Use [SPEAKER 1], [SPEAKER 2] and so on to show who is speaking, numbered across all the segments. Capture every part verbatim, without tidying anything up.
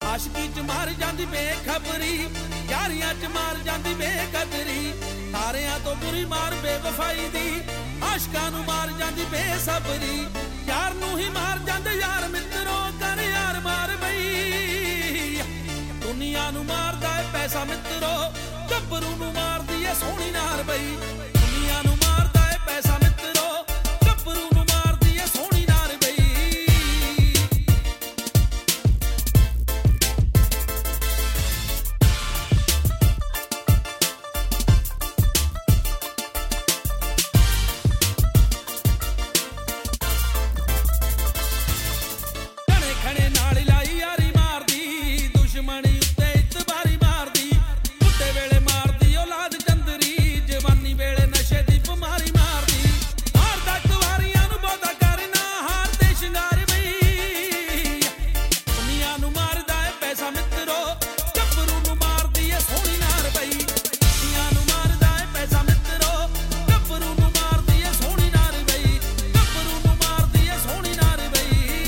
[SPEAKER 1] ਆਸ਼ਕੀ ਚ ਮਾਰ ਜਾਂਦੀ ਬੇਖਬਰੀ, ਯਾਰੀਆਂ ਚ ਮਾਰ ਜਾਂਦੀ ਬੇਕਦਰੀ, ਤਾਰਿਆਂ ਤੋਂ ਬੁਰੀ ਮਾਰ ਬੇਵਫਾਈ ਦੀ, ਆਸ਼ਕਾਂ ਨੂੰ ਮਾਰ ਜਾਂਦੀ ਬੇਸਬਰੀ, ਯਾਰ ਨੂੰ ਹੀ ਮਾਰ ਜਾਂਦੇ ਯਾਰ ਮਿੱਤਰੋ, ਕਰ ਯਾਰ ਮਾਰ ਬਈ। ਦੁਨੀਆ ਨੂੰ ਮਾਰਦਾ ਏ ਪੈਸਾ ਮਿੱਤਰੋ, ਗੱਭਰੂ ਨੂੰ ਮਾਰਦੀ ਏ ਸੋਹਣੀ ਨਾਰ ਬਈ। ਦੁਨੀਆ ਨੂੰ ਮਾਰਦਾ ਏ ਪੈਸਾ ਮਿੱਤਰੋ, ਗੱਭਰੂ ਨੂੰ ਮਾਰਦੀ ਏ ਸੋਹਣੀ ਨਾਰ ਬਈ। ਘਣੇ ਖਣੇ ਨਾਲ ਲਾਈ ਯਾਰੀ ਮਾਰਦੀ, ਦੁਸ਼ਮਣੀ ਉੱਤੇ ਇਤਬਾਰੀ ਮਾਰਦੀ, ਬੁੱਢੇ ਵੇਲੇ ਮਾਰਦੀ ਔਲਾਦ ਚੰਦਰੀ, ਜਵਾਨੀ ਵੇਲੇ ਨਸ਼ੇ ਦੀ ਬਿਮਾਰੀ ਮਾਰਦੀ, ਮਾਰਦਾ ਕੁਵਾਰੀਆਂ ਨੂੰ ਬਹੁਤਾ ਕਰਨਾ ਹਾਰ ਤੇ ਸ਼ਿੰਗਾਰ ਬਈ। ਦੁਨੀਆ ਨੂੰ ਮਾਰਦਾ ਏ ਪੈਸਾ ਮਿੱਤਰੋ, ਗੱਭਰੂ ਨੂੰ ਮਾਰਦੀ ਏ ਸੋਹਣੀ ਨਾਰ ਬਈ। ਦੁਨੀਆ ਨੂੰ ਮਾਰਦਾ ਏ ਪੈਸਾ ਮਿੱਤਰੋ, ਗੱਭਰੂ ਨੂੰ ਮਾਰਦੀ ਏ ਸੋਹਣੀ ਨਾਰ ਬਈ। ਗੱਭਰੂ ਨੂੰ ਮਾਰਦੀ ਏ ਸੋਹਣੀ ਨਾਰ ਬਈ।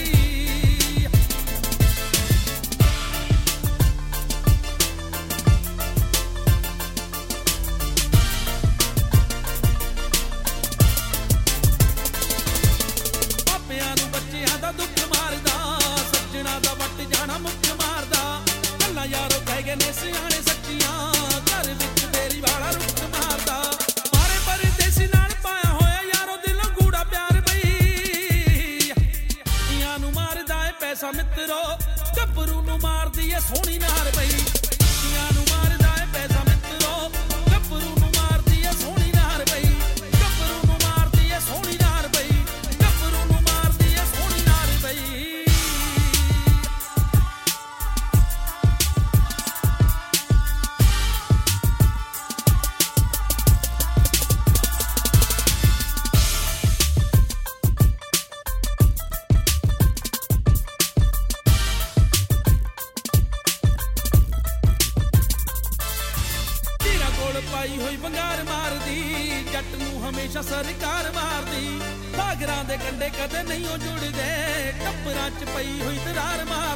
[SPEAKER 1] ਮਾਪਿਆਂ ਨੂੰ ਬੱਚਿਆਂ ਦਾ ਦੁੱਖ ਮਾਰਦਾ, ਸੱਜਣਾ ਦਾ ਵੱਟ ਜਾਣਾ ਮੁੱਖ ਮਾਰਦਾ, ਗੱਲਾਂ ਯਾਰੋ ਕਹਿ ਗਏ ਨੇ ਸਿਆਣੇ ਸੱਚੀਆਂ, ਘਰ ਵਿੱਚ ਤੇਰੀ ਵਾਲਾ ਰੁੱਖ ਮਾਰਦਾ, ਮਾਰੇ ਪਰਦੇਸੀ ਨਾਲ ਪਾਇਆ ਹੋਇਆ ਯਾਰੋ ਦਿਲੋਂ ਗੂੜਾ ਪਿਆਰ ਬਈ। ਧੀਆਂ ਨੂੰ ਮਾਰਦਾ ਏ ਪੈਸਾ ਮਿੱਤਰੋ, ਗੱਭਰੂ ਨੂੰ ਮਾਰਦੀ ਏ ਸੋਹਣੀ ਨਾਰ ਬਈ। ਧੀਆਂ ਨੂੰ ਮਾਰਦਾ ਏ ਪੈਸਾ ਮਿੱਤਰੋ, ਗੱਭਰੂ ਨੂੰ ਮਾਰਦੀ ਏ ਸੋਹਣੀ ਨਾਰ ਬਈ। ਗੱਭਰੂ ਨੂੰ ਮਾਰਦੀ ਏ ਸੋਹਣੀ ਨਾਰ ਬਈ। ਗੱਭਰੂ ਨੂੰ ਮਾਰਦੀ ਏ ਸੋਹਣੀ ਨਾਰ ਬਈ। ਧੀਰਾਂ ਕੋਲ ਪਾਈ ਹੋਈ ਵੰਗਾਰ ਮਾਰਦੀ, ਜੱਟ ਨੂੰ ਹਮੇਸ਼ਾ ਸਰਕਾਰ ਮਾਰਦੀ, ਸਾਗਰਾਂ ਦੇ ਕੰਢੇ ਕਦੇ ਨਹੀਂ ਉਹ ਜੁੜਦੇ, ਟੱਪਰਾਂ ਚ ਪਈ ਹੋਈ ਦਰਾਰ ਮਾਰ